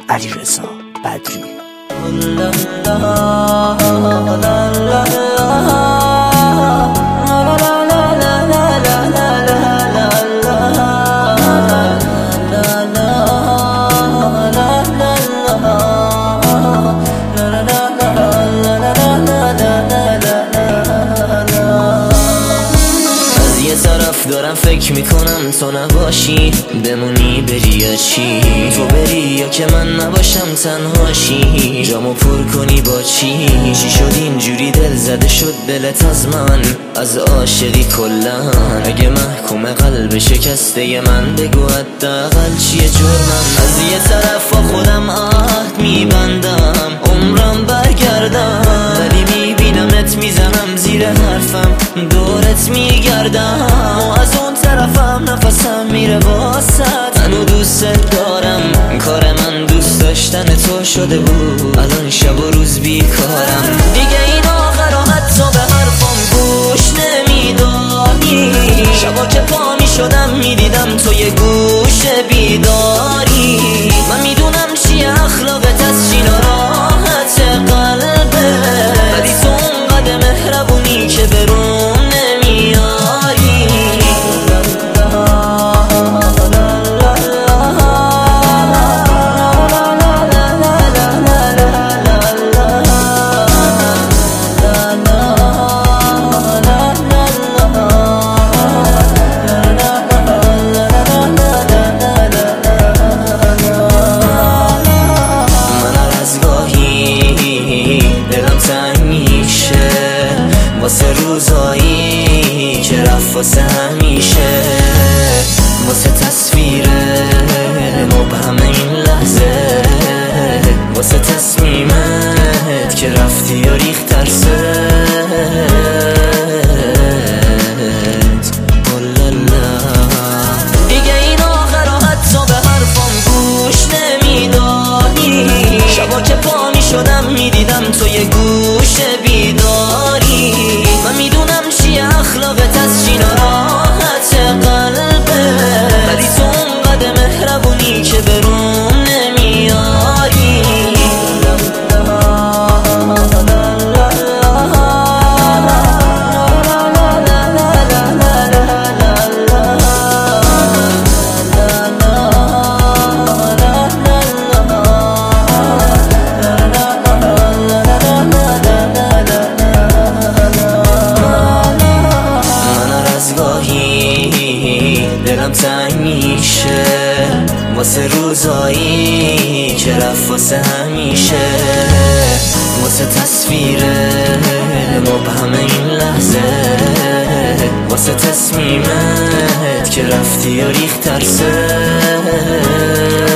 علیرضا بدری. دارم فکر میکنم تو نباشی بمونی بری یا چی، تو بری یا که من نباشم تنهاشی، جامو پر کنی با چی شد اینجوری دل زده شد دلت از من، از عاشقی کلن. اگه محکوم قلب شکسته من بگو حداقل چیه جرمم. از یه طرف با خودم عهد میبندم عمرم برگردم، ولی میبینمت میزنم زیر حرفم دورت میگردم، و از اون طرفم نفسم میره واسط. منو دوست دارم کار من دوست داشتن تو شده بود، الان شب و روز بیکارم دیگه، این آخر و حتی به حرفم گوش نمیداری. شبا که پا میشدم میدیدم تو یه گوشه بیداری، من میدونم چیه اخلاقت از چی ناراحت قلبه، ولی تو اونقدر مهربونی که برون نمیاری. واسه روزایی که رفت واسه همیشه، واسه تصویر مبهم این لحظه، واسه تصمیمت که رفتی و ریخت ترست. دیگه این آخر و حتی به حرفم گوش نمیداری. شبا که پا میشدم میدیدم تو یه گوشه بیداری، من میدونم چیه اخلاقت از چی ناراحت قلبه، ولی تو اونقدر مهربونی که برون نمیاری. دلم تنگ میشه واسه روزایی که رفت واسه همیشه، واسه تصویر مبهم این لحظه، واسه تصمیمت که رفتی و ریخت ترست.